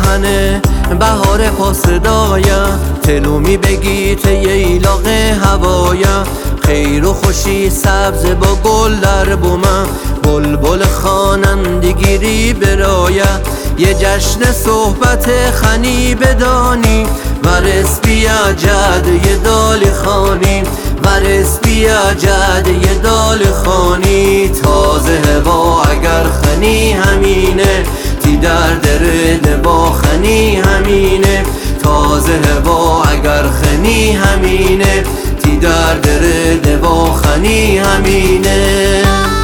منه بهار پاسدایا تلومی بگی تیلاق هوایا خیر و خوشی سبز با گل در بومه بلبل خوانندگیری برایا یه جشن صحبت خنی بدانی ورس بیا جده دال خانی ورس بیا جده دال خانی تازه هوا اگر خنی همینه تی در درد با خنی همینه تازه هوا اگر خنی همینه تی در درد با خنی همینه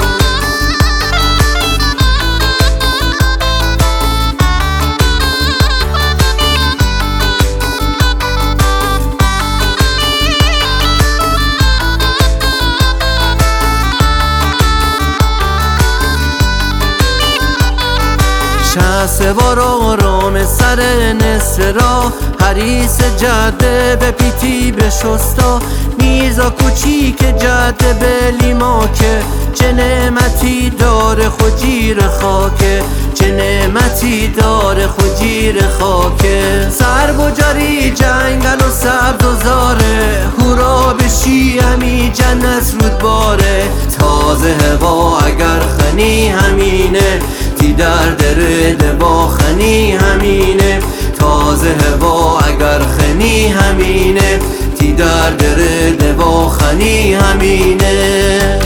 سوار آرام سر نصف راه حریص جده به پیتی به شستا میرزا کوچیک جده به لیماکه چه نعمتی داره خجیر خاکه چه نعمتی داره خجیر خاکه سرب و جاری جنگل و سبز و زاره هورا بشی همی جنت رود باره تازه هوا اگر خنی همینه تی در درد با خنی همینه تازه هوا اگر خنی همینه تی در درد با خنی همینه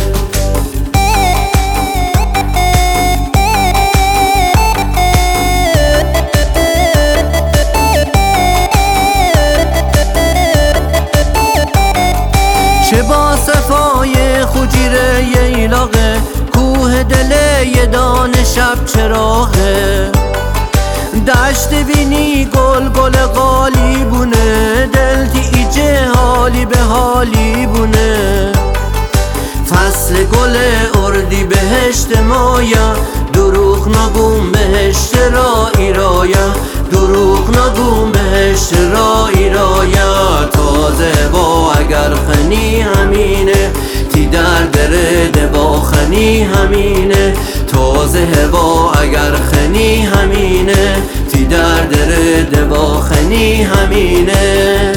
چه با صفای خجیره ییلاقه کوه دل یه دانه شب چراغه دشت بینی گل گل غالی بونه دل دیجه حالی به حالی بونه فصل گل اردی بهشت مایا دروغ نگون بهشت را ایرایا دروغ نگون بهشت را ایرایا تازه با اگر خنی همینه تی در درد با خنی همینه تازه هوا اگر خنی همینه تی در درد با خنی همینه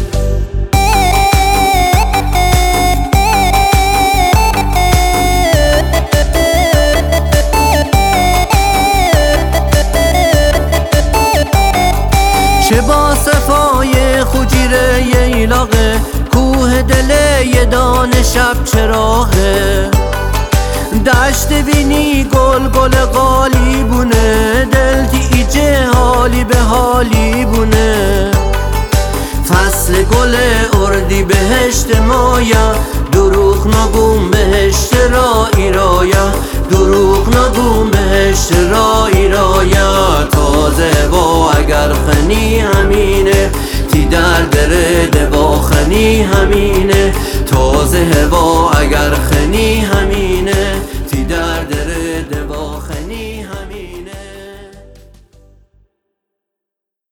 چه با صفای خجیره ییلاقه کوه دل یه دانه شب چراغه دشت بینی گل گل غالی بونه دل دیجه حالی به حالی بونه فصل گل اردی بهشت مایا دروغ نگون بهشت را ایرایا دروغ نگون بهشت را ایرایا تازه با اگر خنی همینه تی در درد با خنی همینه تازه هوا